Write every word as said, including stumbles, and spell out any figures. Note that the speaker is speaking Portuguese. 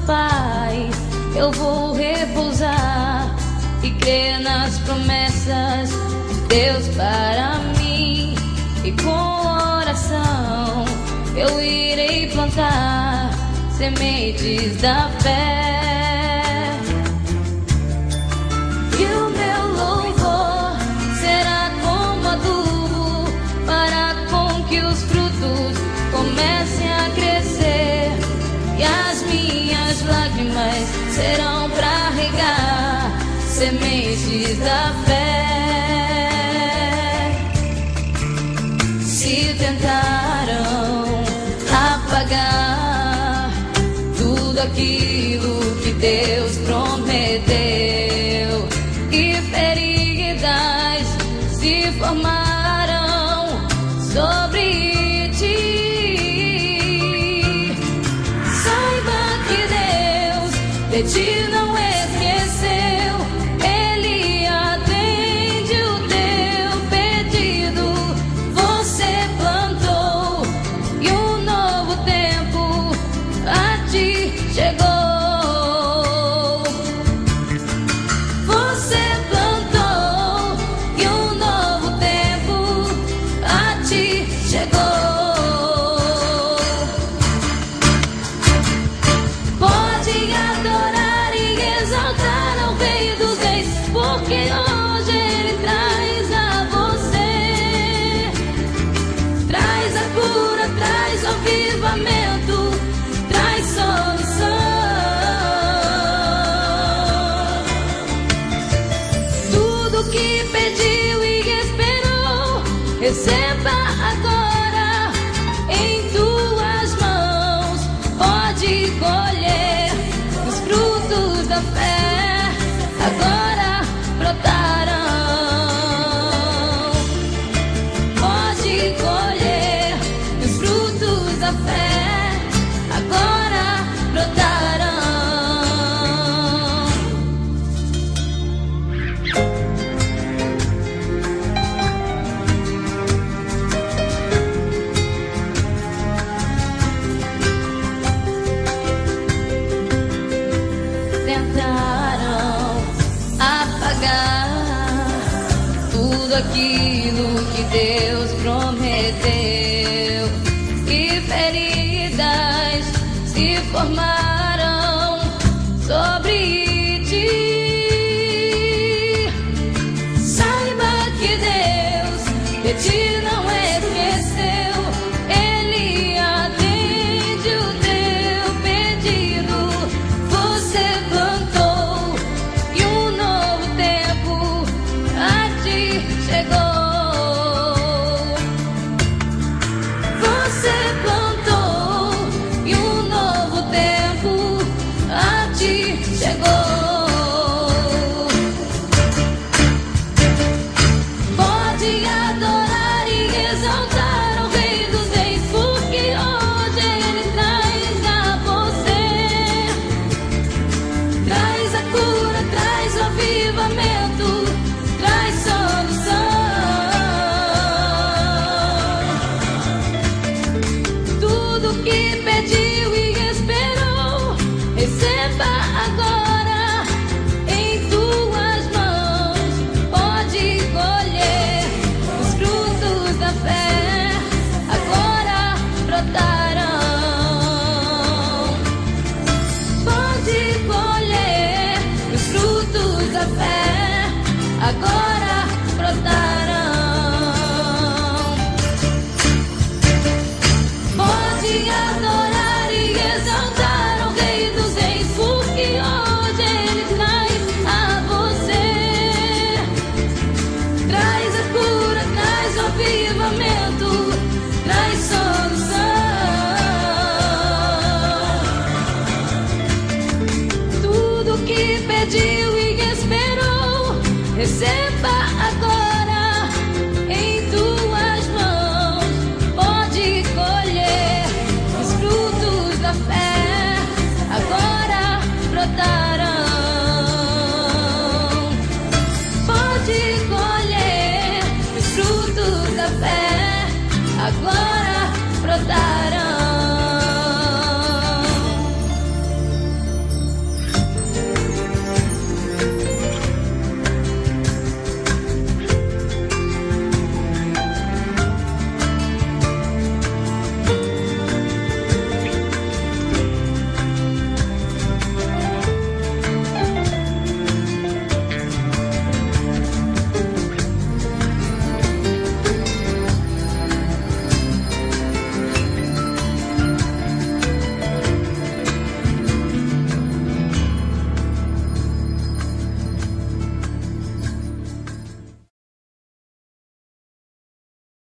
Pai, eu vou repousar e crer nas promessas de Deus para mim. E com oração eu irei plantar sementes da fé. E o meu louvor será como adubo para com que os frutos comecem a crescer. E as minhas lágrimas serão para regar sementes da fé. Se tentaram apagar tudo aquilo que Deus prometeu, e feridas se formaram sobre ti, saiba que Deus de ti não esqueceu. Ele atende o teu pedido. Você plantou e um novo tempo a ti chegou. Você plantou e um novo tempo a ti chegou. Pode adorar e exaltar ao Rei dos Reis, porque hoje Ele traz a você, traz a cura, traz o avivamento, traz solução. Tudo que pediu e esperou, receba agora em tuas mãos. Pode colher os frutos da fé, agora brotarão. Pode colher os frutos da fé, agora brotarão. Tentaram apagar tudo aquilo que Deus prometeu, e feridas se formaram sobre ti. Saiba que Deus de ti não esqueceu. Ele atende o teu pedido. Você plantou e um novo tempo a ti chegou. Você plantou e um novo tempo a ti chegou. Pode adorar e exaltar ao Rei dos Reis, porque hoje Ele traz a você, traz a cura, traz o avivamento, traz solução. Tudo que pediu e esperou, receba agora em tuas mãos. Pode colher os frutos da fé, agora brotarão. Pode colher os frutos da fé, agora brotarão. Pode adorar e exaltar ao Rei dos Reis, porque hoje Ele traz a você, traz a cura, traz o avivamento, traz solução. Tudo que pediu e esperou, receba